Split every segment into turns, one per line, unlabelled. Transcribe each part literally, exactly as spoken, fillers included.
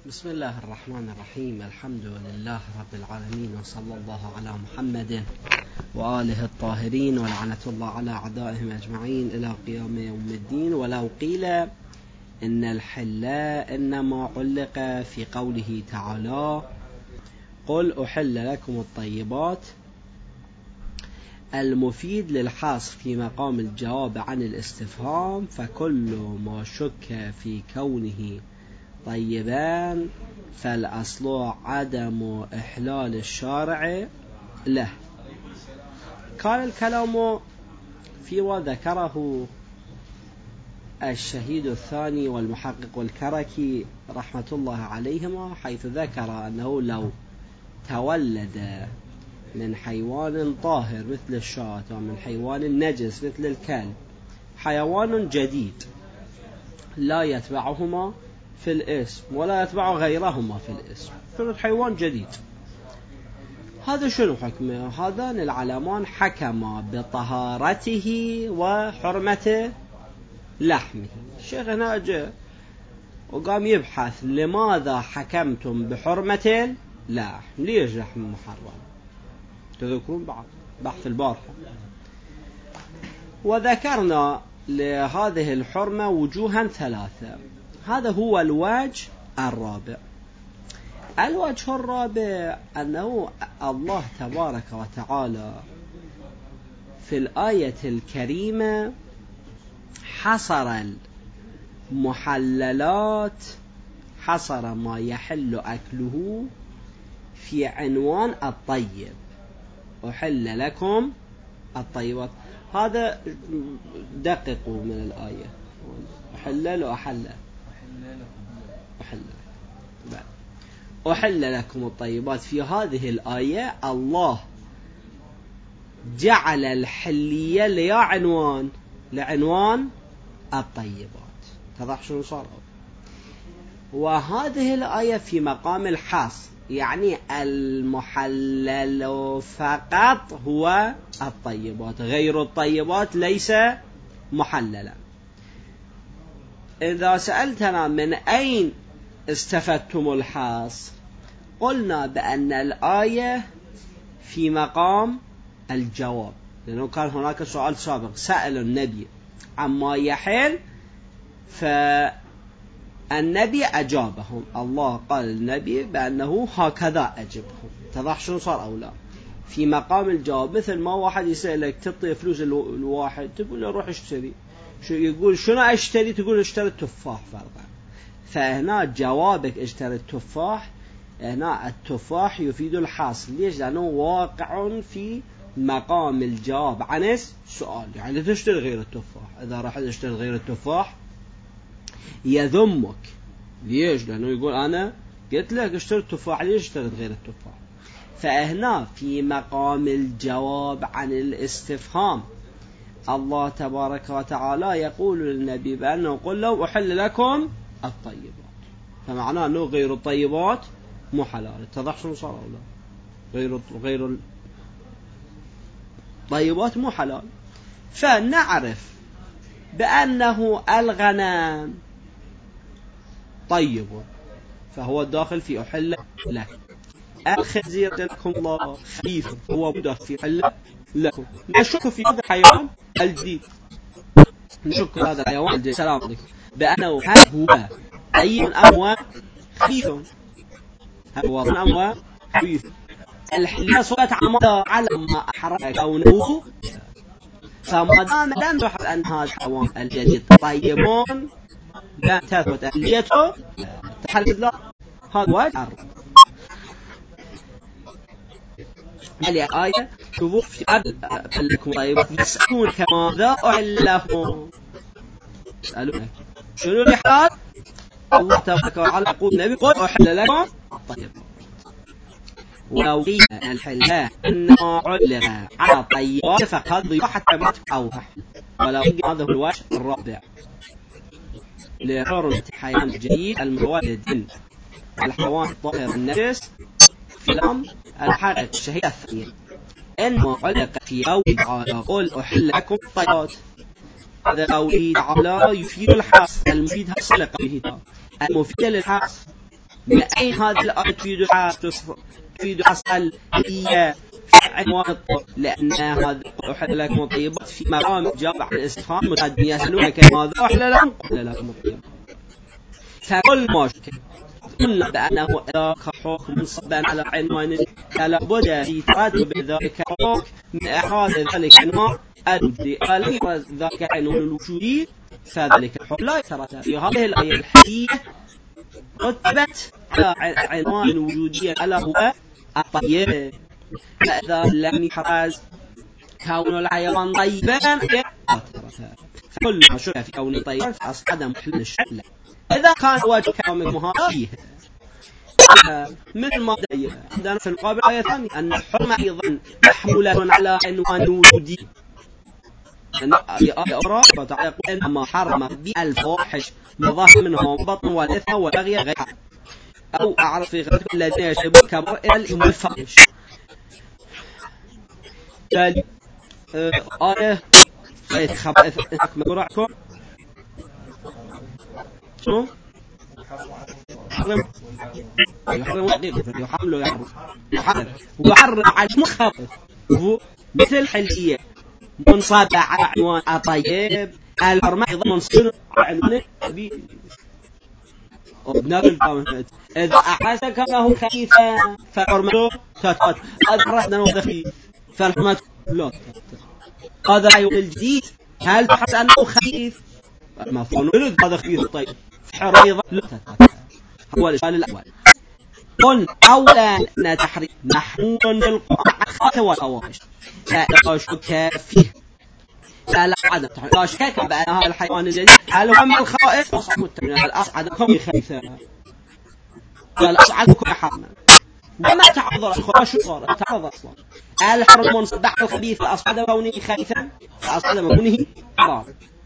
بسم الله الرحمن الرحيم. الحمد لله رب العالمين، وصلى الله على محمد وآله الطاهرين، ولعنة الله على أعدائهم أجمعين إلى قيام يوم الدين. ولو قيل إن الحل إنما علق في قوله تعالى: قل أحل لكم الطيبات، المفيد للحصر في مقام الجواب عن الاستفهام، فكل ما شك في كونه طيبان فالأصل عدم إحلال الشارع له. كان الكلام في وذكره الشهيد الثاني والمحقق الكركي رحمة الله عليهما، حيث ذكر أنه لو تولد من حيوان طاهر مثل الشاة ومن حيوان نجس مثل الكلب حيوان جديد لا يتبعهما في الاسم ولا يتبع غيرهما في الاسم، فرد حيوان جديد، هذا شنو حكمه؟ هذان العلمان حكما بطهارته وحرمة لحمه. الشيخ هنا جاء وقام يبحث لماذا حكمتم بحرمة اللحم، ليش لحم محرم؟ تذكرون بعض بحث البارحة، وذكرنا لهذه الحرمة وجوها ثلاثة. هذا هو الوجه الرابع. الوجه الرابع أنه الله تبارك وتعالى في الآية الكريمة حصر المحللات، حصر ما يحل أكله في عنوان الطيب، أحل لكم الطيبات. هذا دققوا من الآية، أحل وأحل أحل أحل لكم الطيبات. في هذه الآية الله جعل الحلية ليا عنوان لعنوان الطيبات. تضح شنو صار؟ وهذه الآية في مقام الحصر، يعني المحلل فقط هو الطيبات، غير الطيبات ليس محللا. إذا سألتنا من أين استفدتم الحصر، قلنا بأن الآية في مقام الجواب، لأنه كان هناك سؤال سابق سأل النبي عما يحل فالنبي أجابهم، الله قال للنبي بأنه هكذا أجبهم. تضح شنو صار أو لا؟ في مقام الجواب، مثل ما واحد يسألك تعطي فلوس الواحد تقول له روح اشتري، شو يقول شنو اشتري؟ تقول اشتري التفاح فرضا، فهنا جوابك اشتري التفاح، هنا التفاح يفيد الحاصل. ليش؟ لأنه واقع في مقام الجواب عن السؤال، يعني تشتري غير التفاح. إذا راح تشتري غير التفاح يذمك. ليش؟ لأنه يقول أنا قلت لك اشتري التفاح، ليش اشتريت غير التفاح؟ فهنا في مقام الجواب عن الاستفهام الله تبارك وتعالى يقول للنبي بأنه قل له أحل لكم الطيبات، فمعناه أنه غير الطيبات مو حلال. اتضح شنو صار أولا؟ غير غير الطيبات مو حلال. فنعرف بأنه الغنم طيب فهو داخل في أحل لك. الخنزير لكم الله خفيف هو داخل في أحل لكم. نشك في هذا الحيوان الجديد، نشك في هذا الحيوان الجديد سلام عليكم بأنه هل هو طيب أم هو خفيف؟ هل هو أم هو خفيف؟ الحلية صورة عمدا على ما أحرق كونه، فما دام لم تحرق أن هذا الحيوان الجديد طيبون لا تثبت أهليته تحرق الله. هذا وجه الآية. شوفوا في قبل لكم طيبات يسألون كماذا أحل لهم، يسألونك شنو الإحلال؟ الله تبارك وتعالى يقول النبي قل أحل لكم الطيبات. ولو قيل الحلال إنما علق على الطيبات فقد ضيق حتى ما تأوضح. ولو قيل هذا هو الوجه الرابع لحرمة حيوان جديد المولد الحيوان الطاهر النجس في الأمر الحرق الشهيد الثانية، إنما علق في قوله تعالى قل أحل لكم الطيبات. هذا قوله تعالى يفيد الحصر، المفيد حصل قوله تعالى، المفيد للحصر من أين هذه الآية تفيد تفيد حصل هي عنوان؟ لأن هذا أحل لكم الطيبات في مقام جاب عن الاستفهام متعدد يسألونك ماذا أحل لهم قل لكم الطيبات. فكل ما قلنا بأنه إذا كحكم صبا على عنوان فلا بد في ترتب ذلك الحكم من إحراز ذلك العنوان الوجودي. ألم ذلك العنوان الوجودي فذلك الحكم لا يترتب. في هذه الآية الحديثة رتبت على عنوان وجودي ألا هو الطيب. فإذا لم يحرز كون الحيوان طيبا فكل ما شرع في كون طيبا فأصعد محل الشكل. إذا كان وجه كون مهاريه من المادة عندنا في المقابل آية ثانية أن الحرمة أيضا محمولة على عنوان وجودي. آية أخرى فتعالى إنما حرم بالفواحش ما ظهر منها بطن والإثم والبغي غيرها أو أعرف في غيركم الذين يشربون كبر إلى الإثم والفواحش. تالي آية آية خبائث مقرأكم شنو؟ يحرم يحرم وحديقه يحرم له يحرم يحرم ويحرم على مخبث مثل حلية منصابة على عنوان طيب. الحرمة أيضا منصب على عنوان أبي وبناء الفاهمات إذا أحسك له خفيفا فحرمته تتقط أدرسنا وخفيف فالحرمة لا. هذا حيوان الجديد هل تحس أنه خفيف؟ مفهوم ولد هذا خفيف طيب حريضة لا تتقط. هو الإشكال الأول. قل أولا أن تحريم محمول بالقرآن خاطئ والفواحش لا شك فيه. لا لا عدم تحريم لا شك بأن هذا الحيوان الجديد هل هو من الخائف أصعد التمرين هل أصعدكم خيثا هل أصعدكم حرما وما تعذر الخراش صار تعذر أصلا الحرم منصبح الخبيث فأصعد كونه خيثا فأصعد كونه حرام.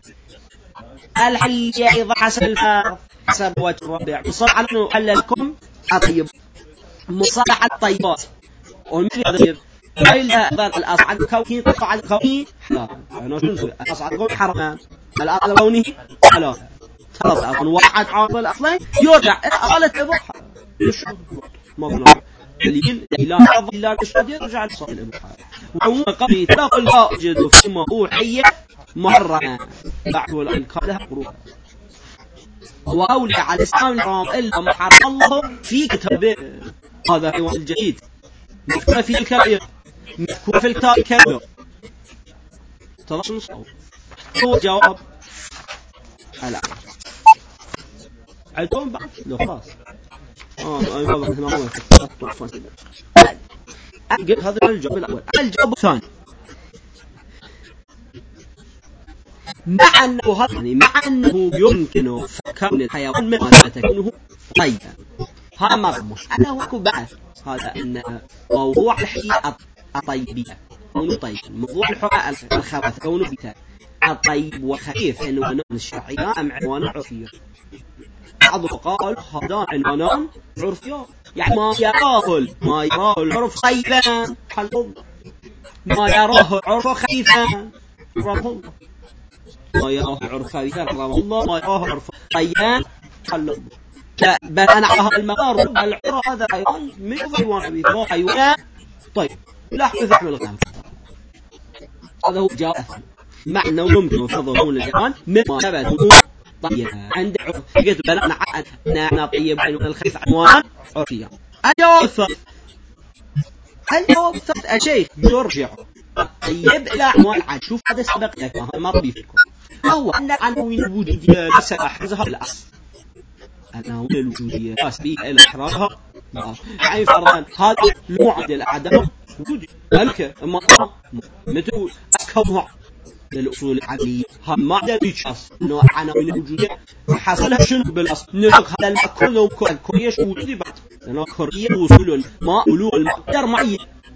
الحلية إذا حسب الفارض حسب وجه الربيع مصطلح أنه حل لكم الطيب مصطلح الطيبات والمثل هذا إلا إذا الأصعد كونه طفع كونه حلال يعني شنو الأصعد كونه حرام الأصعد كونه حلال خلاص أصلا واحد عاطل أصلا يرجع قالت إضحى ما بنا دليل لا يضل إلا الإشهاد يرجع لصائل الإبحار وعموما قبل تلاقي الواجد فيما أوحي محرما بعد والأنكار قروها وأولي على الإسلام الحرام إلا ما حرم الله في كتابه. هذا حيوان الجديد مذكور في الكبير مذكور في الكتاب الكبير تضع نصه هو جواب الآن عدوهم بعد لو خلاص آه أيوة هنا هو الطوفان أجل هذا الجواب الأول. الجواب الثاني مع أنه يعني مع أنه يمكن كون الحيوان من ما تكونه طيبا هذا مرموش أنا وكو بعث هذا أن موضوع الحياة الطيبية كونه طيب موضوع الحقاء الخبث كونه بتاع الطيب والخفيف عنوانان الشرعية أم عنوان عرفية. بعض قال هذا عنوانان عرفية يعني ما يراه ما يراه العرف طيبا حلهم ما يراه العرف خفيفا حرمهم ما يراه العرف خفيفا حرمهم الله ما يراه العرف طيبا حلهم. لا بل أنا على هذا المقار العرف هذا حيوان من حيوان خفيف هو حيوان طيب لا حدث عمل الغام هذا هو جاء مع أنه يمكن فضل كون الحيوان مما ثبت طيب عند عرف قلت بل أنا أنا طيب عنوان الخفيف عنوان عرفية. الجواب الثالث الجواب الثالث الشيخ يرجع طيب إلى عنوان عاد شوف هذا سبق لك هذا ما ربي فيكم هو أن العناوين الوجودية ليس أحرزها الأصل العناوين الوجودية أسبيك إلى إحرازها يعني فرضاً هذا المعدل الأعداء وجودي ذلك أما مثل أكبر للأصول العقلية هذا معدل يتشخص إنه العناوين الوجودية حصلها شنو بالأصل نلقى هذا المكون لو كان كوريش وجودي بعد لأنه كورية وصول الماء ولو المقدار معين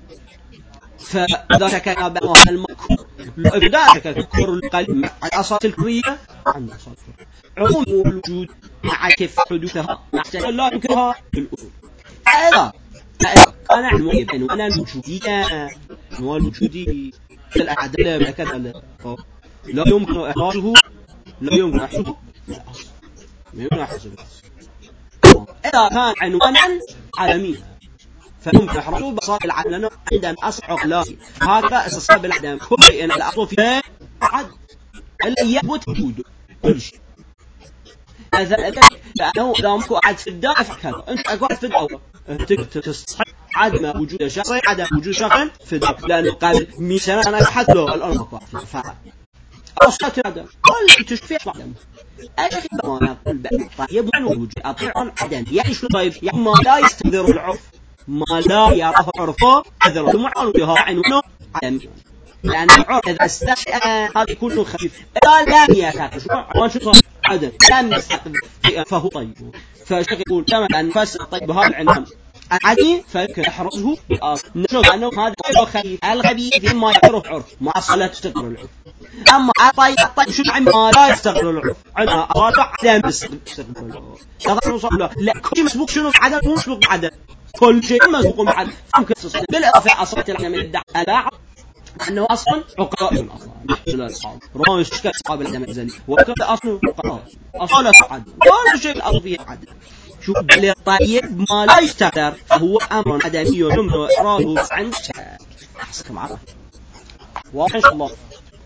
فإذا كان بأنه هذا المكون إذا كان كور القلب الأساس الكورية عن أساس عموم الوجود مع كيف حدوثها نحتاج لا يمكنها بالأصول. هذا أنا عنوان بأنه أنا الوجودية عنوان الوجودي في الأعداء بكذا لا يمكن إحراجه لا يمكن أحسه لا يمكن أحسه إذا كان عنوانا عدمي فهم يحرصوا بصاب العدم لأنه عندهم أصل عقلاني. هذا أسباب العدم كل إن الأصل فيه عدم اللي يثبت وجوده كل شيء. هذا لأنه إذا مكو عد في الدافع كذا أنت أقعد في الأول تستصحب عدم وجود شخص عدم وجود شخص في الدافع لأنه قال مئة سنة أنا أبحث له الآن مكو فعلا أصلت عدم كل تشفيع عدم. أخي بوانا قل بأ طيب عن وجود أطيع عدم يعني شو طيب يعني ما لا يستقدر العرف ما لا يراه عرفه هذا المعان بها عنوانه عدم لأن العرف إذا استشأ هذا كله خفيف إذا لم يكن شو عن شو صار عدم لم يستقدر فهو طيب. فالشيخ يقول كما أن فسر طيب هذا العنوان عدي فيحرزه نشوف أنه هذا غير خفيف الخبيث إما يعرف عرف ما أصلا تستقدر العرف. أما طيب طيب شو عما لا يستقبل العرف عندنا أراجع عدم يستقبل العرف هذا نوصل له لا كل مسبوق شنو عدم مو مسبوق بعدم كل شيء مسبوق بعدم ممكن تصل بالإضافة أصلت لنا من الدعاء لا أنه أصلا عقلاء أصلا مثل الأصحاب رغم الشكل أصحاب العدم الزني وكذا أصله عقلاء أصلا عدم ولا شيء الأرضية عدم. شو بالطيب ما لا يستقدر فهو أمر عدمي يمنع إعراضه عند شيء أحسكم عرف واضح إن شاء الله.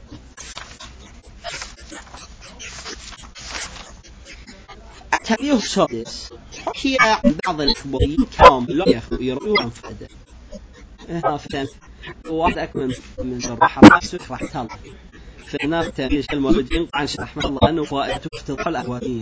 التنبيه السادس حكي عن بعض الأخباريين كامل لا يروون عن فائدة هافتن واحد أكمل من شرح راسك راح تطلع فهنا التنبيه الموجودين عن شرح الله أنه فائدته تطلع الأخباريين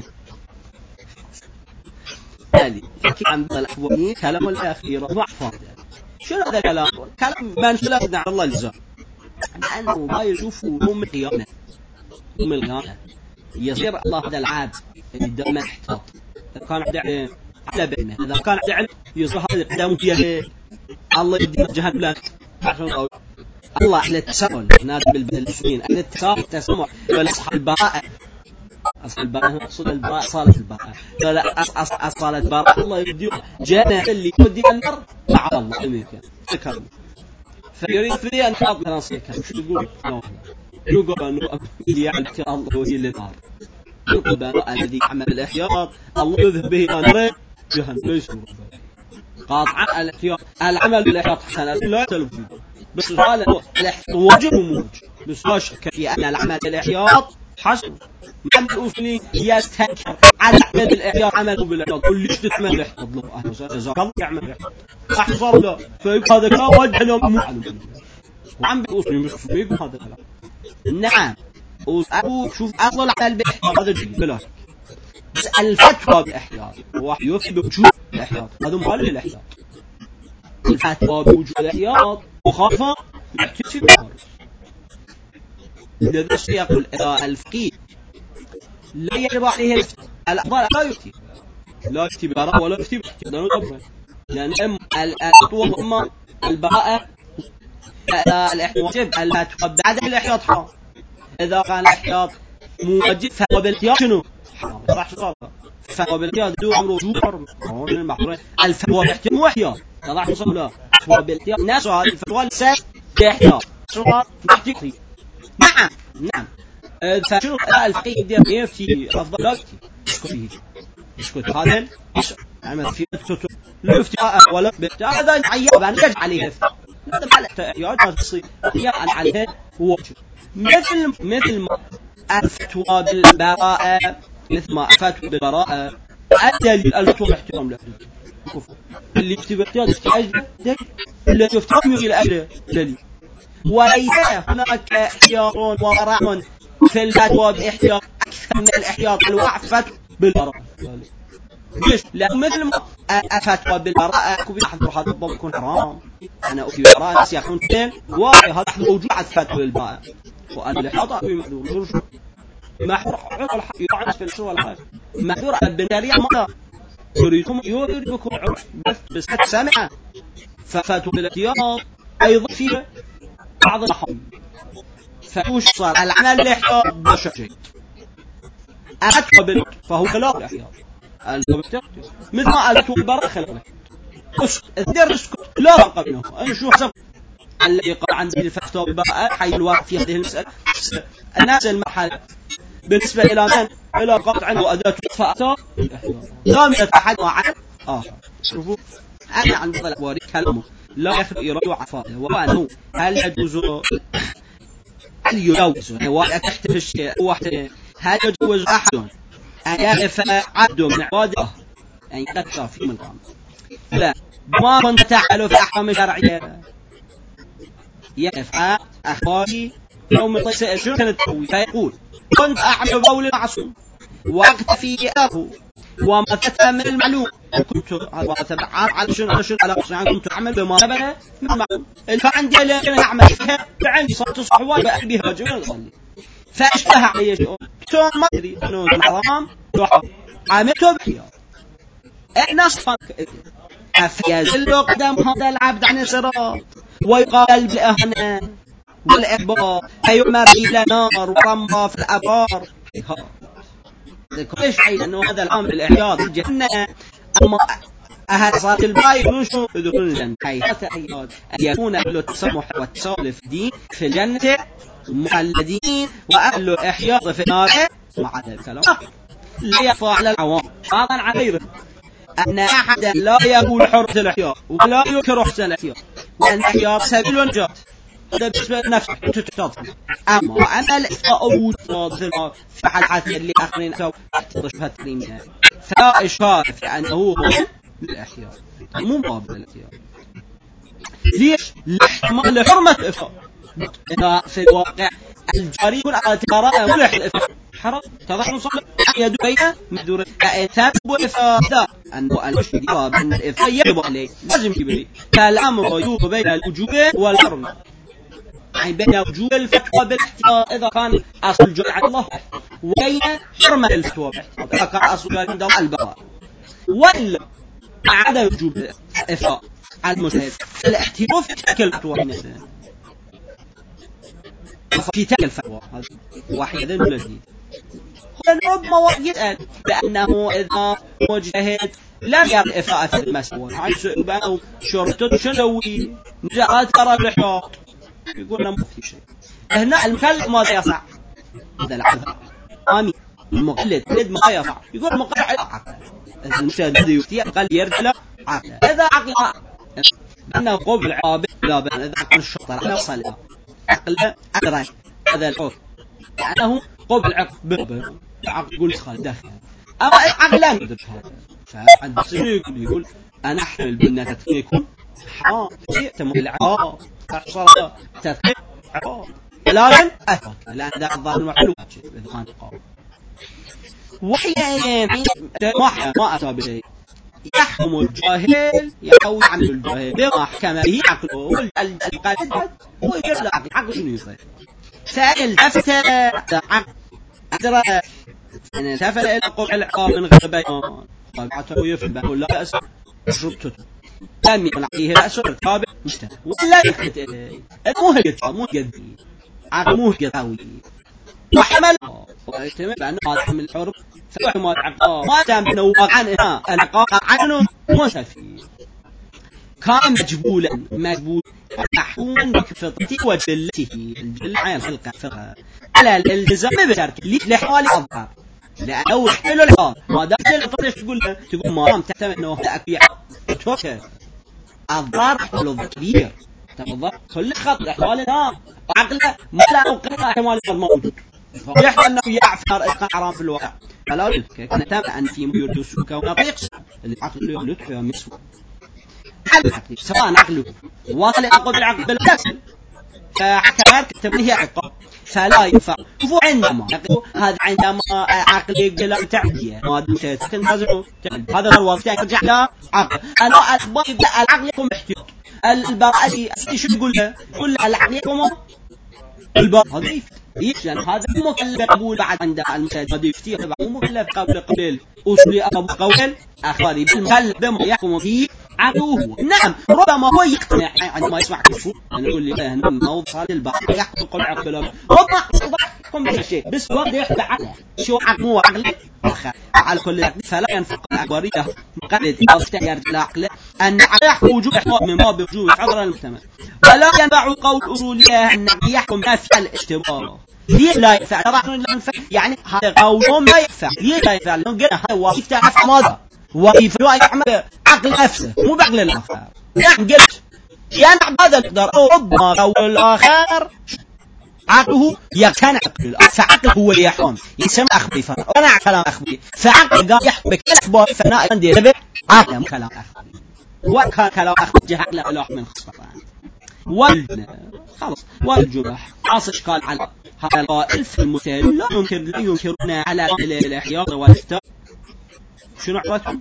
تالي حكي عن بعض الأخباريين كلام الأخير ضعف فائدة. شنو هذا الكلام؟ كلام من خلاف عن الله الجزاء لأنه ما يشوفوا يوم القيامة يوم القيامة يصير الله هذا العاب الدم احتاط إذا كان عدل على بينه إذا كان عدل يصير هذا القدام فيه الله يدي جهنم لك عشان الله على التسامح نادي بالبلسين على التسامح التسامح بالأصحاب البراءة أصل البراءة أصل البراءة صالة البراءة لا أصل أصل البراءة الله يدي جهنم اللي يودي النار مع الله أمريكا ذكر فيريد في أن حاط نصيحة شو يقول يقول أنه يعني الله وهي اللي نار يقول الذي عمل الإحياط الله يذهب به نار جهنم ليس قاطعا الاحتياط العمل بالإحياط حسنا لا تلوي بس قال الاحتياط واجب وموجب بس لا شك في أن العمل بالإحياط حسن من الأفني يستنكر على عمل الإحياط عمله بالإحياط قل ليش تتمنى الإحياط له أهلا وسهلا جزاك الله يعمل الإحياط أحصر له فيبقى هذا كلام وجه له معلوم وعم بالأفني مش فيكم هذا الكلام نعم وأبو شوف أصل على الإحياط هذا جيد بلا بس الفتوى بالإحياط واحد يثبت شو الإحياط هذا مخالف للإحياط الفتوى بوجود الإحياط مخالفة يحتسب الخارج. لذا السياق الفقيه لا يجب عليه الأفضل لا يفتي لا يفتي براءة ولا يفتي باحتياط لأن الفتوى أما البراءة الإحياط الفتوى بعد الإحياط حرام إذا كان الإحياط موجب فهو بالاحتياط شنو حرام راح تصاب فهو بالاحتياط دو أمره وجوب حرام الفتوى بالاحتياط مو احتياط راح تصاب لا الفتوى بالاحتياط ناس هذه الفتوى لسه باحتياط شنو باحتياط نعم نعم فشنو الفقيه يدير يفتي أفضل لا يفتي اسكت فيه اسكت هذا عمل في لا يفتي ولا باحتياط هذا عيب أنا يجب عليه يفتي هذا على احتياط تصير يجب عليه هو مثل مثل ما الفتوى بالبراءة مثل ما الفتوى بالبراءة الدليل الفتوى باحترام له اللي يفتي باحتياط يفتي اللي يفتي يجي الأجل دليل وليس هناك احتياط وراء في الفتوى باحتياط أكثر من الاحتياط الوعفة بالبراءة ليش؟ لأن مثل ما الفتوى بالبراءة كوبي أحضر هذا الضوء يكون حرام أنا أكيد براءة ناس يكون اثنين واحد هذا موجود على الفتوى بالبراءة وأنا الإحاطة أكيد محذور محذور عقل يعنس في الشروع الحاجة محذور على البنارية ما يريدكم يريدكم عرف بس بس حتى سامعة ففتوى بالاحتياط أيضا فيها بعض الأحوال فوش صار العمل الاحتياط بشر جيد أفتوى بالبراءة فهو خلاف الاحتياط الفتوى مثل ما الفتوى بالبراءة خلاف الاحتياط اسكت دير اسكت لا فرق بينهما أنا شو حسب الذي قال عن ذي الفتوى بالبراءة حي الواقع في هذه المسألة الناس المحل بالنسبة إلى من إلى قطع وأداة الفتوى لم يتحدث عن آخر. شوفوا أنا عند الأبواري كلامه لا يخلو إرادة وعفاده، وأنه هل يجوز هل يجوز واحد تحت الشيء واحد هل يجوز أحد أن يقف عبد من عباده أن يقف في مقام لا ما كنت تعمل في أحكام شرعية يقف أخباري يوم القيس شو كانت تقول فيقول كنت أعمل بول معصوم وأكتفي له وما ثبت من المعلوم كنت على شنو على شنو على قصة كنت أعمل بما ثبت من المعلوم فعندي لكن أعمل فعندي صوت صحوة بها جميل صلي فأشبه علي شيء ثم ما أدري أنه حرام عملته بحياة الناس فانك فيزل قدم هذا العبد عن الصراط ويقال بالإهانة والإحباط فيؤمر إلى نار ورمى في الأبار كل شيء أنه هذا الأمر الإحياط الجنة أما أهل صار الباي ينشوا يدخلون الجنة حيث أن يكون أهل التسمح والتسول في الدين في الجنة مخلدين وأهل الإحياط في النار مع ذلك لا يخفى على العوام بعضا عن غيره أن أحدا لا يقول حرة الإحياط ولا يكره حسن الإحياط وأن الإحياط سبيل ونجاة هذا بالنسبة لنفسك تتشاط أما أنا الإحياء أبوت في حالات اللي آخرين أو تشبه التريمية فلا إشارة في أنه هو الإحياء مو باب الإحياء ليش؟ لاحتمال لحرمة الإحياء إذا في الواقع الجاري يكون على تجارة ملح الإحياء حرام تضح نصل يد بينه مدور كإنسان بإفادة أنه المشهد يرى بأن الإفادة يجب عليه لازم يبري فالأمر يوب بين الوجوب والحرمة يعني بين وجوب الفتوى بالاحتياط إذا كان أصل الجرع على الله وبين حرمة الفتوى بالاحتياط إذا كان أصل الجرع عند البراء ولا عدم وجوب الإفادة على المشهد الاحتياط في تلك الفتوى في تلك الفتوى واحد ذي الذي ربما يسأل بأنه إذا مجتهد لم يرى إفاءة في المسؤول حيث بأنه شرطة شنوي جاءت ترى الإحياط يقول لنا ما في شيء هنا المكلف ماذا يصع هذا العذر آمين المقلد قلد ما يصع يقول المقلد عقل المشاهد الذي يفتي قال يرجل عقل إذا عقل بأنه قبل عابد لا بأن إذا عقل الشرطة لا يصل عقل أدري هذا الحكم لأنه قبل عقل عقل قلت خالد داخل أما عقلا يدرك هذا فعند سنة يقول أنا أحمل بأن تدخينكم حرام يأتم بالعقاب تحصل تدخين عقاب لكن أثبت لأن ذا الظاهر محلوات إذا كان قاب وحيين ما ما أتى بشيء يحكم الجاهل يحوي عن الجاهل بما حكم به عقله والقلب ويجب له عقل عقل شنو يصير سائل تفتى عقل أدرى أن سافر إلى قبع العقاب من غير بيان طبعته يفهم ولا بأس شرطته لم يكن عليه رأس الرتابع مجتمع ولا يخت مو هيك مو جدي عقموه قوي وحمل ويتم بأنه هذا حمل الحرب فحمل العقاب ما دام أنه واقعا هنا العقاب عنه مو سفي كان مجبولا مجبول محكوما بفطرته وجلته الجل عين خلقه فقه على الالتزام بشركه لحوالي أضرار لأنه يحمل الحال ما دام الفطرة تقول تقول ما دام تعتمد أنه أكبيع توكل أضرار حلو كبير تفضل كل خط أحوالنا عقله ما لا أوقات أحوال موجود يحتمل أنه يعفر إلقاء حرام في الواقع فلا يمكن نتابع أن في ميول يسوك ونطيق اللي عقله يغلط فيها مسوك حل حقيقي سواء عقله واصل أقول بالعقل بالكسل فحكمت تبنيه عقاب فلا ينفع شوفوا عندما هذا عندما عقل يقول تعديه ما دمت تنتظروا هذا هو الوقت يرجع له عقل أنا أبغى يبدأ العقل يكون محتاج البراءة شو يقول له يقول له العقل يكون البراءة هذا ليش لأن هذا مو مكلف قبول بعد عند المشاهد هذا يفتيه مو مكلف قبول قبول أصلي أبو قول أخباري بالمكلف بما يحكم فيه عقله نعم ربما هو يقتنع عندما يسمع كشوف أنا أقول لي أنا موضوع صار البحر يحكم قول عقله ربما يحكم بشيء بس هو يحكم عقله شو عقله عقله على كل فلا ينفق العبارية مقلد أو استعير العقل أن يحكم وجوب إحقاق من باب وجوب حضر المجتمع ولا ينفع قول أصولية أن يحكم نفع الاشتباه ليه لا ينفع طبعا لا ينفع يعني هذا قول ما ينفع ليه لا ينفع لأنه قلنا هذا وظيفة عفع ماذا ويفلو يعمل عقل نفسه مو بعقل الآخر. يعني قلت يعني هذا القدر أو ربما أو الآخر عقله يقتنع عقل الآخر، فعقل هو اللي يحكم يسمى أخبري فأنا كلام أخبري، فعقل قال يحكم بكل أخبار فأنا عندي ربع عقل كلام أخبري، وكان كلام أخبري جه عقل الأخ من خصبة وال خلاص والجرح عاص إشكال على هذا القائل في المثال لا يمكن لا ينكرون على الإحياط والإفتاء. شنو عبارتهم؟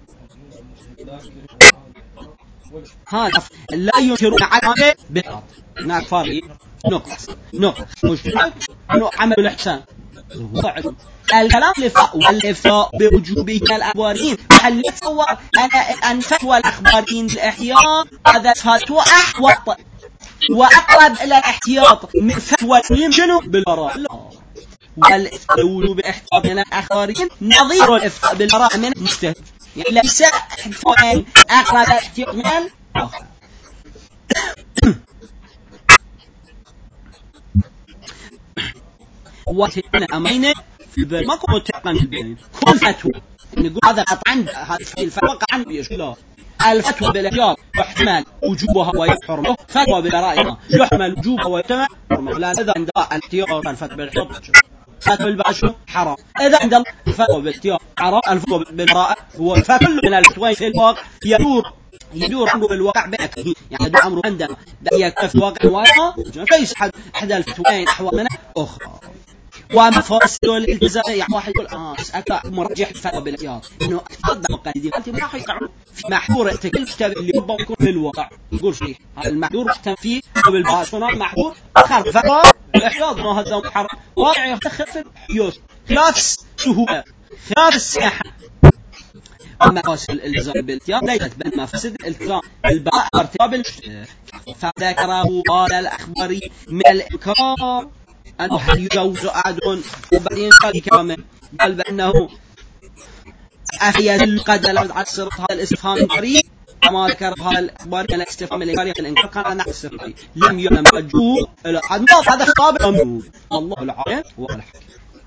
هذا لا ينكرون على بالأرض هناك فرق نقطة نقطة مجتمع إنه عمل الإحسان الكلام الإفتاء والإفتاء بوجوبه الأخباريين هل يتصور أنا أن فتوى الأخباريين بالإحياط هذا فتوى أحوط وأقرب إلى الاحتياط من فتوى يمكنه بالبراء لا، والإفتاء بالاحتياط من الأخباريين نظير الإفتاء بالبراء من المجتهد، يعني ليس فتوى أقرب الاحتياط من الآخر. وتقن أمرين في البيت ما كنت تقن في البيت كل فتوى نقول هذا قطعا هذا الفتوى قطعا بيشكله الفتوى بالاحتياط يحتمل وجوبها ويحرمه، فتوى بالرأي يحتمل وجوبها ويحتمل حرمه، لا إذا عند الاحتياط الفتوى بالاحتياط فتوى بالباشو حرام، إذا عند الفتوى بالاحتياط حرام الفتوى بالبراءة هو فكل من الفتوى في الواقع يدور يدور عنه بالواقع بأكثر، يعني يدور أمره عندنا يكفي الواقع الواقع ليس أحد أحد الفتوين أحوال من أخرى. وما فاصل الالتزام يعني واحد يقول اه اسالك مرجح الفتوى بالاحتياط انه اكثر مقاليد انت ما حيقعوا في محظور الكتاب اللي ربما يكون في الواقع يقول فيه هذا المحظور تنفيذ بالباشونه محظور اخر فتوى الاحتياط ما هذا محرم واقع يختلف الحيوس خلاف سهوله خلاف السياحه. اما فاصل الالتزام بالاحتياط ليست بل مفسد الالتزام بالباء ارتباط فذكره قال الاخباري من الانكار أنه هل يجوز أحد وبعدين قال كمان قال بأنه أخي قد على الصرف هذا الاستفهام الإنكاري كما ذكر هذا الإخبار كان الاستفهام الإنكاري الإنكار كان أنا الصرفي لم يعلم وجهه هذا خطاب ممنوع الله العالم والحكم.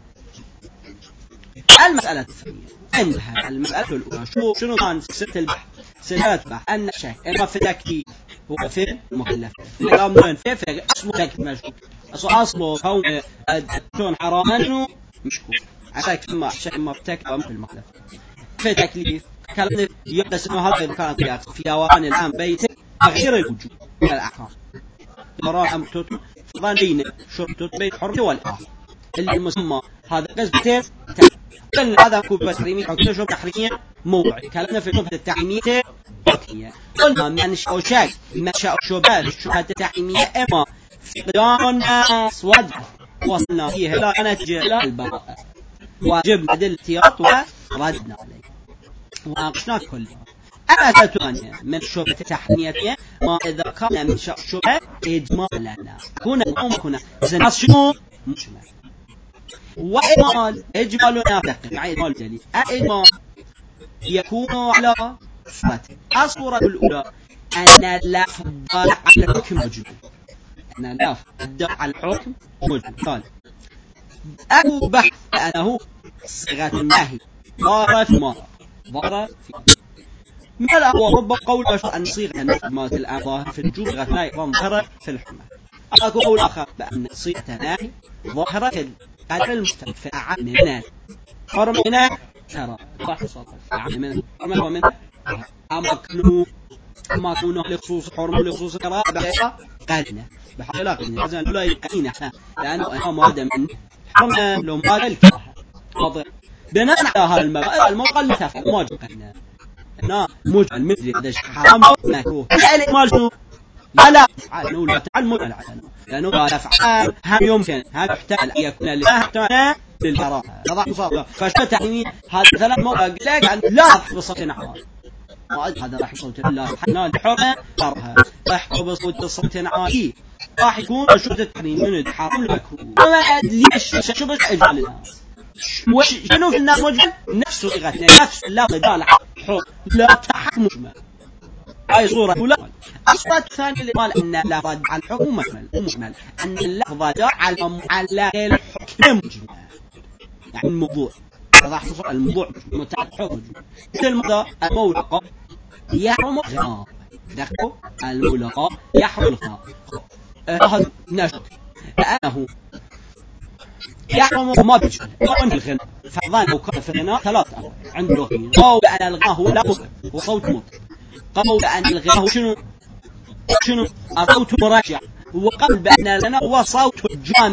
المسألة الثانية عندها المسألة الأولى شو شنو كان في ست البحث سلات بحث أن الشيء إما في تكليف هو في مكلف الكلام من في في أصله تكليف مشكوك أصله كون كون حرام أنه مشكوك عشان كما شيء ما ارتكب مثل المكلف في تكليف كلام يقدس إنه هذا كان قياس في أوان الآن بيت غير الوجود من الأحكام ترى أم توت ظنين شرط بيت حرمة والآخر اللي المسمى هذا قصدين قلنا هذا كوب تحريمي حكمه شو تحريمية موضوعي كلامنا في نقطة التحريمية حكمية قلنا منشأ شيء منشأ شبهة الشبهة التحريمية إما فقدان الناس وضع وصلنا فيها لا نتيجة إلى البراءة وجبنا دل الاحتياط وردنا عليه وناقشنا كلها. أما ثانية من الشبهة التحريمية ما إذا كان منشأ شبهة إجمالا كنا أم كنا إذا شنو مجمل وإجمال إجمال نافق يعني إجمال دليل الإجمال يكون على صورتين. الصورة الأولى أن اللفظ على الحكم مجمل أن اللفظ على الحكم مجمل قال أو بحث أنه صيغة النهي ظهرت ما ظهر في ما لا هو رب قول أن صيغة النهي ما الآن ظاهر في الوجوب صيغة النهي ظهر في الحكمة. أقول قول آخر بأن صيغة النهي ظهر في قدر المجتمع في أعم منه حرمنا ترى صح صح أعم منه حرمنا ومنه أما كانوا أما كانوا لخصوص حرم لخصوص كراء بحيث قالنا بحيث لا قلنا لازم لا يقينا لأنه أهم هذا من حرمنا لو ما ذلك واضح بناء على هذا المبادئ المقل تفعل ما جبنا هنا مجمل مثل هذا حرام مكروه ذلك ما شنو لا لا تعال نقول تعال مو على لأنه لا أفعال هم يمكن هم يحتمل أن يكون لله احتمال بالحرام هذا مصاب فشو تحمي هذا ثلاث موقع لك أن لا بصوت عالي ما هذا راح يصوت الله حنا الحرمة فرها راح بصوت الصوت عالي راح يكون شو تحمي من الحرام المكروه وما أد ليش شو بس أجمل الناس وش شنو في الناس مجمل نفس صيغتنا نفس لا ضلال حر لا تحكم مجمل هاي صورة أولى. الصورة الثانية اللي قال أن اللفظ على الحكم مجمل مجمل أن اللفظ على على الحكم مجمل يعني الموضوع راح تصل الموضوع متعقد مثل ماذا المولقة يحرم الغناء دقوا المولقة يحرم الغناء هذا نشط لأنه يحرم ما بيجي عند الغناء فظن وكان في الغناء ثلاث أمور عند لغوي قول أن الغناء هو لا مطلق وصوت مطلق قول أن الغناء هو شنو شنو صوت مرجع وقبل بأن الغناء هو صوت جامع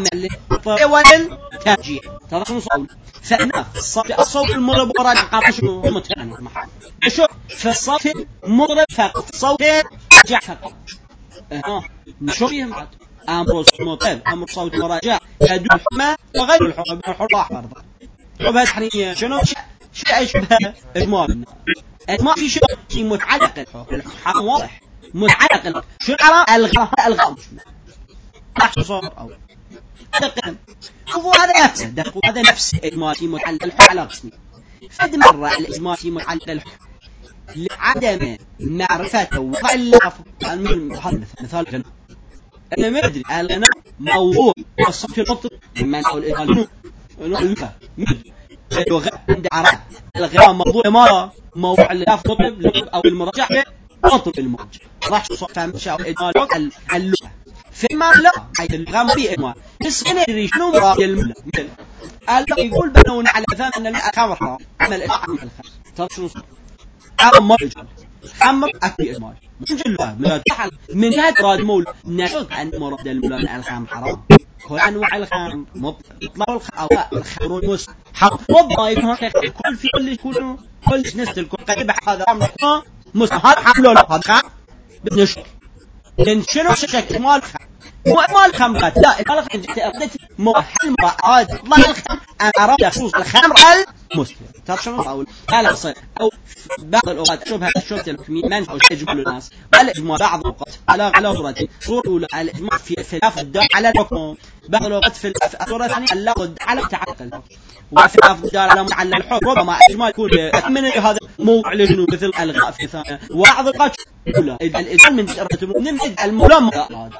والترجيح ترى شنو صوت فهنا الصوت الصوت المضرب وراجع قاطع شنو متعني شو في الصوت المضرب فقط صوت مرجع فقط ها نشوف فيهم بعد أمر مطرب أمر صوت مراجع يدل الحمى وغير الحمى الحمى أحمر شبه تحريمية شنو شيء يشبه إجمال إجمال في شيء شيء متعلق الحكم واضح متعلق الحكم شو الحرام الغاء الغاء راح صار أو دقيقة شوفوا هذا نفسه دقوا هذا نفس إجمال شيء متعلق الحكم على قسمي فد مرة الإجمال شيء متعلق الحكم لعدم معرفته وضع اللفظ مثال مثال أنا ما أدري الغناء موضوع الصوت المطلق من أو الإغاني اللغة اللغة عند عرب الغناء موضوع ما موضوع اللفظ مطلب أو المرجع مطلب المرجع راح تصف فهم شاء الإغاني اللغة فيما لا هاي اللغة ما في إغاني بس أنا أدري شنو مراد الملا اللغة يقول بنون على فهم أن الأكابر حرام عمل الأعمال الخمس ترى شنو عام ما يجعل حمر أكل إجمال من جلها من جحل من جهة راد مول نشوف عن مراد المولان الخام حرام كل أنواع الخام مطلع الخام الخمر المس حق وضع يكون كل في كل كل كل نست الكل قريب هذا أمر مس هذا حمله له هذا خام بنشك لأن شنو شك مال خام مو مال خام لا مال خام جت مو حل مراد طلع الخام أراد يخصوص الخمر المسلم ترى شنو أقول لا صير أو بعض الأوقات شبه شفت المنهج أو تجمل الناس على إجماع بعض الأوقات على على صورتين صورة على إجماع في في لفظ الدال على الحكم بعض الأوقات في الصورة الثانية اللفظ على تعلق الحكم وفي لفظ الدال على على الحكم ربما إجماع يكون من هذا موضوع لجنو مثل الغاء في ثانية وبعض الأوقات لا الإجماع من من الملام هذا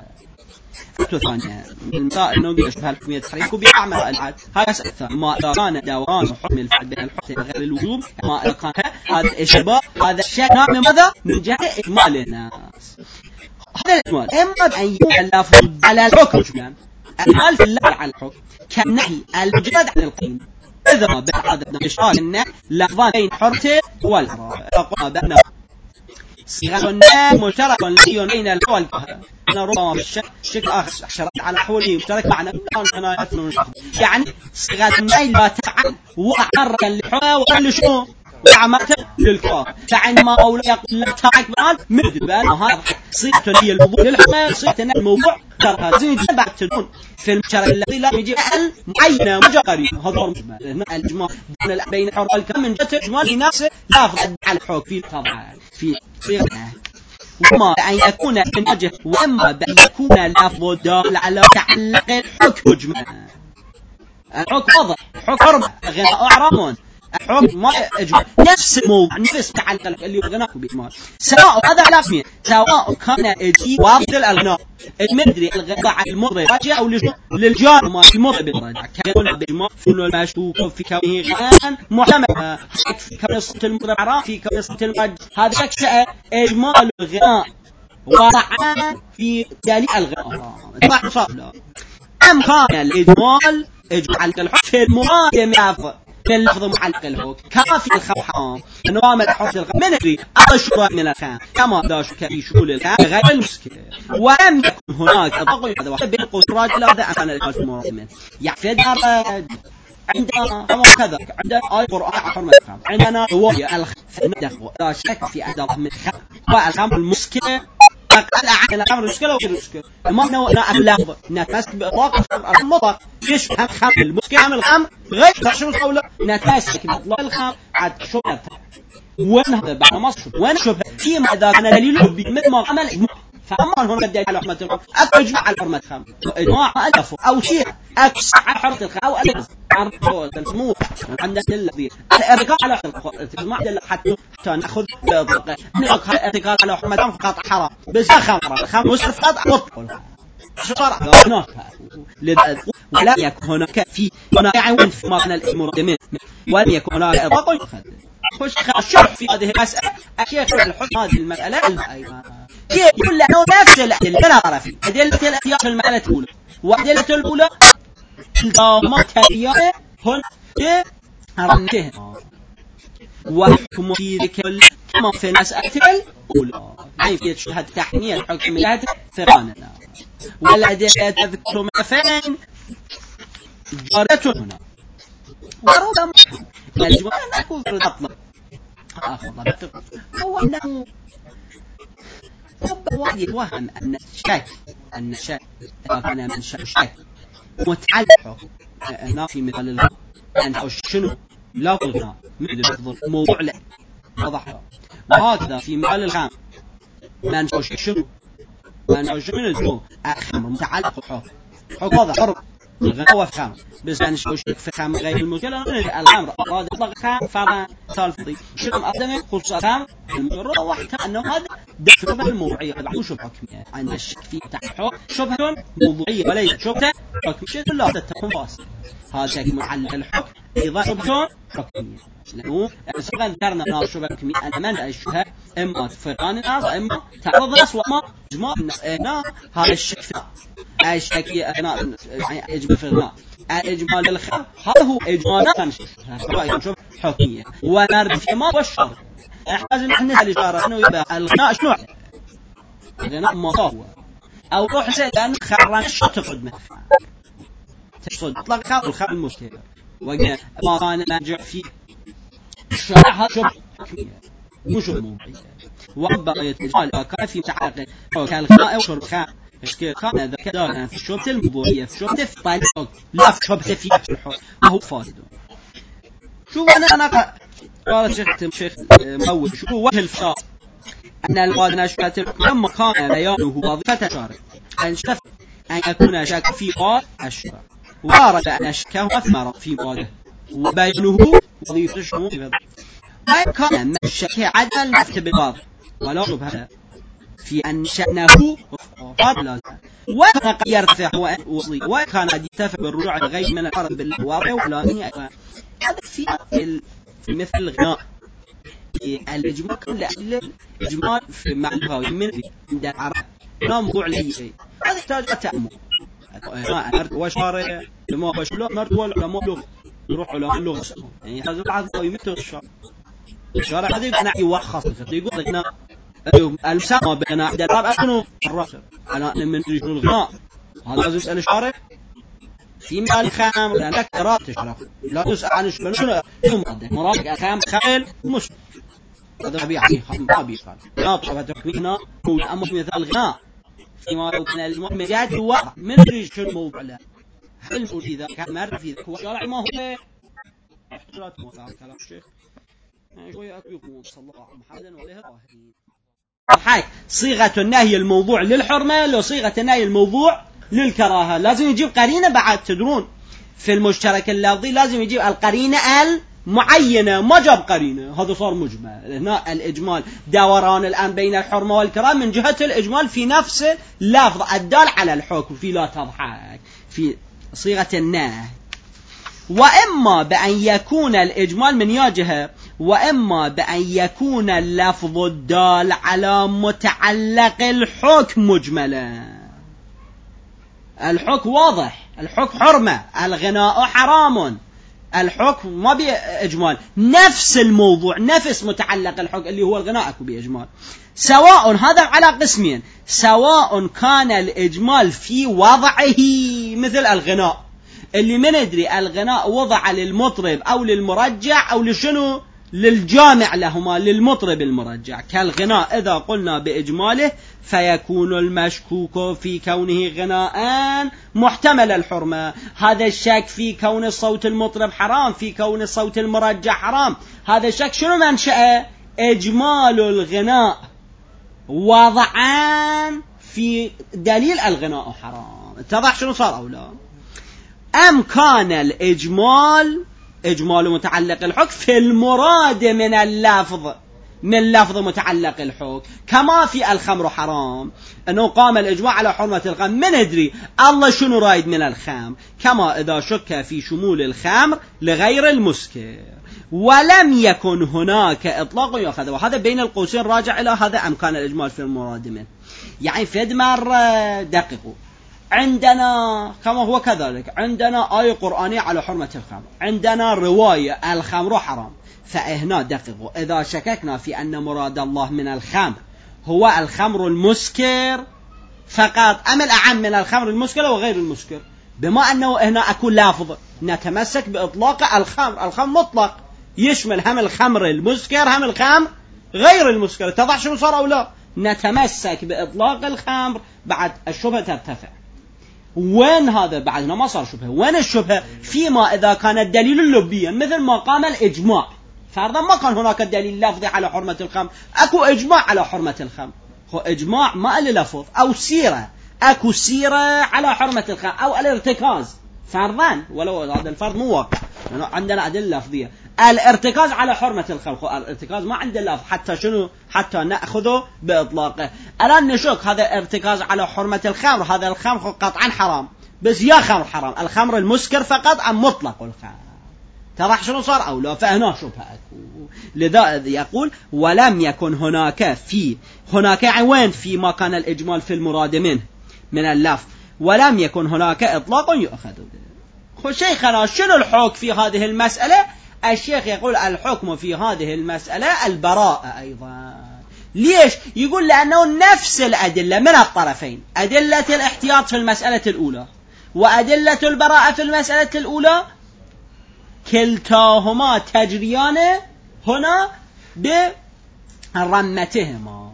ثانية المسائل إنه يشبه الحكمية التحريك وبيعمل العاد هذا سأثر ما كان دوران حكم الفعل بين الحكم غير الوجوب ما كان هذا الإشباه هذا الشيء من ماذا من جهة إجمال الناس هذا الإجمال إما أن يلف على الحكم شكرا المال في اللفظ على الحكم كالنهي المجرد عن القيم إذا ما بين هذا الإشارة إن لفظان بين حرته والحرام أقوى بأنه صيغة النام مشترك بين الحكم والكهرباء أنا ربما بالشك شكل آخر شرط على حولي مشترك معنا يعني صيغة النيل لا تفعل وعرّا للحوى وقال شنو وعمرته للكفار فعندما أولا يقول لا تفعل بآن مدد بآن هذا صيغة لي الموضوع للحوى صيغة الموضوع ترها زين بعد تدون في المشترك الذي لا يجي معينة مجرد هذا هنا الإجماع بين الحر والكم من جهة الإجماع لنفسه لافظ على الحكم في طبعا في صيغة وما أن يكون من وجه وأما بأن يكون لفظ دال على تعلق الحكم مجمع الحكم واضح حكم غناء أعرامون الحكم ما أجمع نفس الموضوع نفس تعلق اللي غناء بإجمال سواء هذا على اسمه سواء كان إجي وافد الغناء المدري الغناء على المضرب راجع أو للجار ما المضرب راجع كان بإجمال فنو المشكوك في كونه غناء محتمل في كون صوت المضرب عراف في كون صوت المد هذا شيء إجمال الغناء وقع في دليل الغناء ما صار أم كان الإجمال إجمال الحكم في المراد يمافى اللفظ معلق الحكم كافي الخوحان نوام الحفظ الخام من ادري اشرع من الخام كما داش كفي شغل الخام غير المسكين ولم يكن هناك اضغط هذا واحد بين قوسات لا ده انا المراد يعفي درج عندنا هو كذا عندنا آية قرآن حرمة الخام عندنا رواية الخام لا شك في أن من الخام والخام المسكين أقل عن الأمر المشكلة وغير المشكلة ما نوع اللفظ نتمسك بإطلاق المطلق يشبه خام المشكلة عن الخام غير تشمل قوله نتمسك بإطلاق الخام عاد شبه وين هذا بعد ما صار وين شبه فيما إذا كان دليله بمثل ما عمل إجماع فأما هنا الدليل على حرمة الخام أجمع على حرمة الخام إجماع ألف أو شيء أكس على حرمة الخام أو ألف عرض الموت عندنا الذي الإرجاع على الإجماع دل حتى حتى نأخذ الإرجاع على حرمة الخام فقط حرام بس خمرة الخام مسرف قطع وطل شطر هناك ولا يكون هناك في هناك عون في معنى المراد منه ولم يكن هناك إضافة خش الشرح في هذه المسألة الشيخ الحكم هذه المسألة أيضا يقول لأنه نفس الأدلة لا نرى فيه أدلة الأسياق المسألة الأولى وأدلة الأولى الضامات هذه هن رنته وحكم في ذكر كما في المسألة الأولى أي في شهادة تحمية الحكم من جهة فراننا والأدلة تذكر مثلا جارة هنا وربما يجب أن نكون أطلق أفضل هو أنه ربما واحد يتوهم أن الشك أن الشك أنا من شك متعلق هنا في مثال الغناء أن شنو لا تغنى مثل لفظ موضوع له واضح وهكذا في مثال الخام من شنو من شنو الجو الخمر متعلق بحكم حكم هذا حرب الغناء وفخام بس أنا شو شك فخام غير المشكلة الخمر أراد إطلاق خام فما سالفضي شو أقدم خصوص خام المجرد واحد أنه هذا شبهة الموضوعية بعد شبهة حكمية عند الشك فيه تحقق شبهة موضوعية وليس شبهة حكمية لا تكون فاصل هذا معلق الحكم أيضا شبهة حكمية لأنه سبق ذكرنا أن شبهة حكمية أن من الشبهة إما فرقان الناس إما تعرض الناس وإما إجماع الناس هنا هذا الشك فيه الشك أنا يعني إجماع في الغناء الإجمال الخير هذا هو إجمال هذا شبهة حكمية ونرد فيما والشر لازم احنا نسأل إشارة انه يبقى الغناء شنو الغناء مطاوة او روح نسأل لأنه خران شو تقعد منه تقصد اطلق خاب الخاب المشكلة وقال ما كان نرجع فيه الشرع هذا شبه حكمية مش موضوعية وربما يتجال كان في متعلق كالغناء وشرب خام مشكلة كان هذا كذا في شبهة الموضوعية في شبهة في طريق لا في شبهة في الحر ما هو فاسد شو أنا أنا قال الشيخ الشيخ مول شو وجه الفرق أن المواد نشأة الحكم لما كان بيانه وظيفة شارع أن شف أن يكون شك في قال الشرع وارد أن شكه أثمر في مواده وبيانه وظيفة شمول وإن كان من الشك عدل نفت بالواضح ولا شبهة في أن شأنه قبل وكان قد يرتفع وصلي وكان قد يتفق بالرجوع غير من العرب بالواقع ولا هذا في مثل الغناء الإجمال كل الإجمال في معنى من عند العرب لا موضوع لي شيء هذا يحتاج تأمل ما أرد وشارع لما بشلو نرد ولا ما لغة يروح على اللغة يعني هذا بعض يمثل الشارع الشارع هذا أنا يوخص يقول لنا المسمى بين عند العرب أكنوا الرسل أنا من يجون الغناء هذا لازم يسأل الشارع في مثال خام لأنك ترى تشرح لا تسأل عن شنو شنو مرادك مرادك خام خيل مش هذا بيعني ما بيقال لا طبعا تكويننا هو أما في مثال غناء فيما لو كان المؤمنات هو من يدري شو الموضوع له هل نقول إذا كان مر في ذلك هو شرع ما هو احترات موضوع كلام الشيخ شوية أكيد صلى الله عليه محمد وعليه الطاهرين حاج صيغة النهي الموضوع للحرمة لو صيغة النهي الموضوع للكراهة لازم يجيب قرينة بعد تدرون في المشترك اللفظي لازم يجيب القرينة المعينة ما جاب قرينة هذا صار مجمل هنا الإجمال دوران الآن بين الحرمة والكراهة من جهة الإجمال في نفس اللفظ الدال على الحكم في لا تضحك في صيغة النهي وإما بأن يكون الإجمال من ياجهة وإما بأن يكون اللفظ الدال على متعلق الحكم مجملا الحكم واضح الحكم حرمة الغناء حرام الحكم ما بإجمال نفس الموضوع نفس متعلق الحكم اللي هو الغناء بإجمال سواء هذا على قسمين سواء كان الإجمال في وضعه مثل الغناء اللي من ندري الغناء وضع للمطرب أو للمرجع أو لشنو للجامع لهما للمطرب المرجع كالغناء إذا قلنا بإجماله فيكون المشكوك في كونه غناء محتمل الحرمة هذا الشك في كون الصوت المطرب حرام في كون الصوت المرجع حرام هذا الشك شنو منشأه إجمال الغناء وضعان في دليل الغناء حرام اتضح شنو صار أو لا أم كان الإجمال إجمال متعلق الحكم في المراد من اللفظ من لفظ متعلق الحكم، كما في الخمر حرام أنه قام الإجماع على حرمة الخمر، من ندري الله شنو رايد من الخمر، كما إذا شك في شمول الخمر لغير المسكر ولم يكن هناك إطلاق يأخذ. وهذا بين القوسين راجع إلى هذا أمكان الإجمال في المراد منه. يعني في مرة دققوا، عندنا كما هو كذلك عندنا آية قرآنية على حرمة الخمر، عندنا رواية الخمر حرام، فهنا دققوا إذا شككنا في أن مراد الله من الخمر هو الخمر المسكر فقط أم الأعم من الخمر المسكر وغير المسكر، بما أنه هنا أكون لافظ نتمسك بإطلاق الخمر، الخمر مطلق يشمل هم الخمر المسكر هم الخمر غير المسكر، اتضح شنو صار أو لا؟ نتمسك بإطلاق الخمر، بعد الشبهة ترتفع. وين هذا؟ بعد ما صار شبهة. وين الشبهة؟ فيما إذا كان الدليل اللبيا مثل ما قام الإجماع، فرضا ما كان هناك دليل لفظي على حرمة الخمر، أكو إجماع على حرمة الخمر، هو إجماع ما له لفظ، أو سيرة، أكو سيرة على حرمة الخمر، أو الارتكاز فرضا، ولو هذا الفرض مو واقع، عندنا أدلة لفظية، الارتكاز على حرمة الخمر، الارتكاز ما عنده لفظ حتى شنو؟ حتى نأخذه بإطلاقه. الآن نشك هذا ارتكاز على حرمة الخمر، هذا الخمر قطعا حرام، بس يا خمر حرام الخمر المسكر فقط أم مطلق الخمر؟ تضح شنو صار أو لا؟ فهنا شبهة. لذا يقول ولم يكن هناك في هناك عوين فيما كان الإجمال في المراد منه من اللفظ، ولم يكن هناك إطلاق يؤخذ. خو شيخنا شنو الحكم في هذه المسألة؟ الشيخ يقول الحكم في هذه المسألة البراءة أيضا. ليش؟ يقول لأنه نفس الأدلة من الطرفين، أدلة الاحتياط في المسألة الأولى وأدلة البراءة في المسألة الأولى كلتاهما تجريان هنا برمتهما،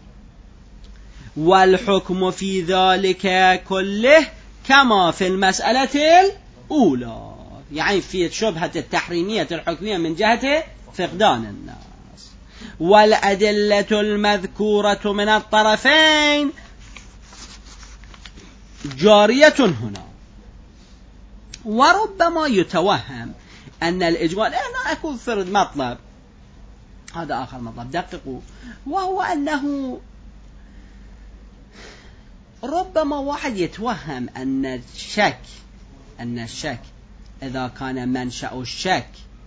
والحكم في ذلك كله كما في المسألة الأولى، يعني في شبهة التحريمية الحكمية من جهة فقدان الناس، والأدلة المذكورة من الطرفين جارية هنا. وربما يتوهم أن الإجمال، أنا أكون فرد مطلب، هذا آخر مطلب دققوا، وهو أنه ربما واحد يتوهم أن الشك أن الشك إذا كان منشأ الشك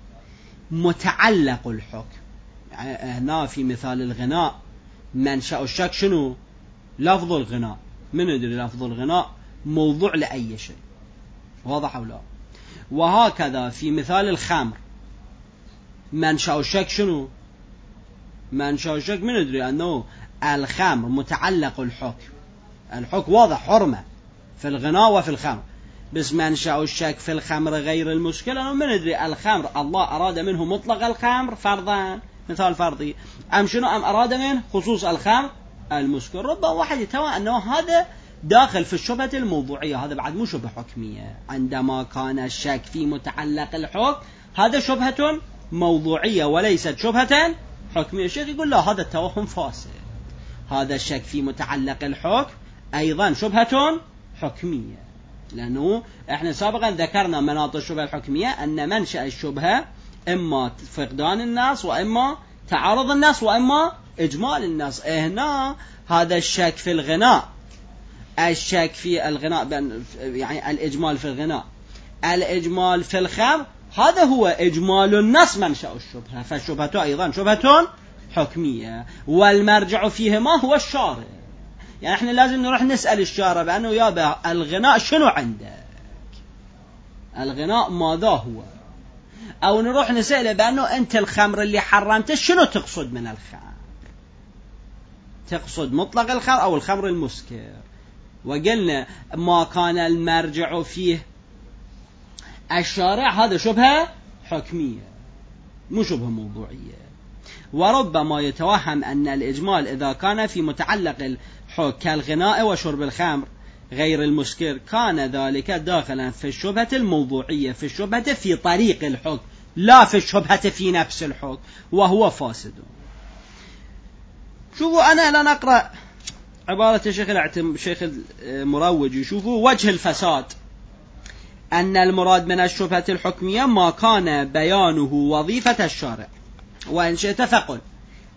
متعلق الحكم، يعني هنا في مثال الغناء منشأ الشك شنو؟ لفظ الغناء، من يدري لفظ الغناء موضوع لأي شيء، واضح أو لا؟ وهكذا في مثال الخمر منشأ الشك شنو؟ منشأ الشك من يدري أنه الخمر متعلق الحكم، الحكم واضح حرمة في الغناء وفي الخمر، بس منشأ الشك في الخمر غير المشكلة، أنه من يدري الخمر الله أراد منه مطلق الخمر فرضا، مثال فرضي، أم شنو؟ أم أراد منه خصوص الخمر المسكر. ربما واحد يتوى أنه هذا داخل في الشبهة الموضوعية، هذا بعد مو شبهة حكمية، عندما كان الشك في متعلق الحكم هذا شبهة موضوعية وليست شبهة حكمية. الشيخ يقول لا، هذا التوهم فاسد، هذا الشك في متعلق الحكم أيضا شبهة حكمية، لأنه إحنا سابقا ذكرنا مناط الشبهة الحكمية أن منشأ الشبهة إما فقدان الناس وإما تعارض الناس وإما إجمال الناس. هنا هذا الشك في الغناء، الشك في الغناء يعني الإجمال في الغناء، الإجمال في الخمر، هذا هو إجمال النص منشأ الشبهة، فالشبهة أيضا شبهة حكمية، والمرجع فيه ما هو الشارع. يعني احنا لازم نروح نسأل الشارع بأنه يا الغناء شنو عندك، الغناء ماذا هو، أو نروح نسأله بأنه أنت الخمر اللي حرمته شنو تقصد من الخمر، تقصد مطلق الخمر أو الخمر المسكر. وقلنا ما كان المرجع فيه الشارع هذا شبهة حكمية مو شبهة موضوعية. وربما يتوهم أن الإجمال إذا كان في متعلق الحكم كالغناء وشرب الخمر غير المسكر كان ذلك داخلا في الشبهة الموضوعية، في الشبهة في طريق الحكم لا في الشبهة في نفس الحكم، وهو فاسد. شوفوا أنا لا نقرأ عبارة الشيخ الشيخ المروجي، شوفوا وجه الفساد أن المراد من الشبهة الحكمية ما كان بيانه وظيفة الشارع، وإن شئت فقل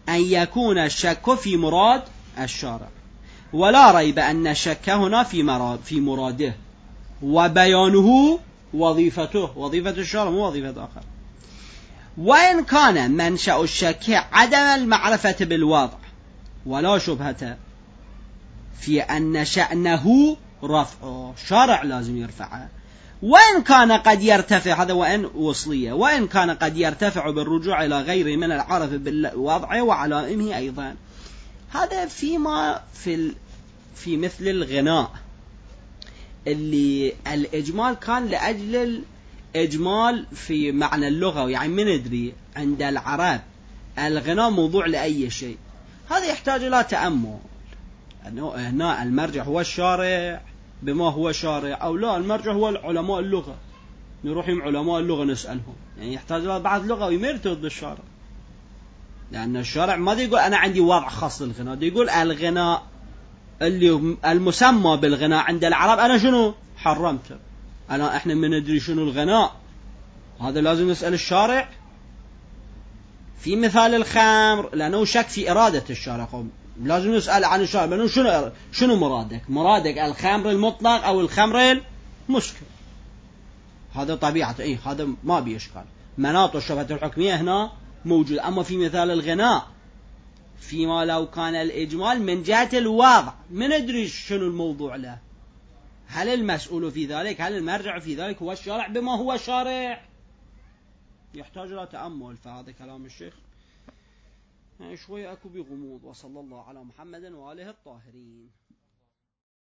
أن يكون الشك في مراد الشارع، ولا ريب أن الشك هنا في مراد في مراده، وبيانه وظيفته، وظيفة الشارع مو وظيفة آخر. وإن كان منشأ الشك عدم المعرفة بالوضع ولا شبهة في أن شأنه رفعه، شارع لازم يرفعه، وإن كان قد يرتفع، هذا وإن وصلية، وإن كان قد يرتفع بالرجوع إلى غيره من العرف بالوضع وعلائمه أيضا. هذا فيما في ال... في مثل الغناء اللي الإجمال كان لأجل الإجمال في معنى اللغة، يعني من ندري عند العرب الغناء موضوع لأي شيء، هذا يحتاج إلى تأمل، أنه هنا المرجع هو الشارع بما هو شارع، أو لا المرجع هو علماء اللغة، نروح يم علماء اللغة نسألهم، يعني يحتاج إلى بعض لغة ويمرتد بالشارع، لأن الشارع ما دي يقول أنا عندي وضع خاص للغناء، دي يقول الغناء اللي المسمى بالغناء عند العرب أنا شنو حرمته، أنا إحنا من ندري شنو الغناء، هذا لازم نسأل الشارع. في مثال الخمر لأنه شك في إرادة الشارع، لازم نسأل عن الشارع لأنه شنو شنو مرادك، مرادك الخمر المطلق أو الخمر المسكر، هذا طبيعة إيه، هذا ما بيشكال، مناط الشبهة الحكمية هنا موجود. أما في مثال الغناء فيما لو كان الإجمال من جهة الوضع من ندري شنو الموضوع له، هل المسؤول في ذلك، هل المرجع في ذلك هو الشارع بما هو شارع، يحتاج إلى تأمل. فهذا كلام الشيخ يعني شوي أكو بغموض. وصلى الله على محمد وآله الطاهرين.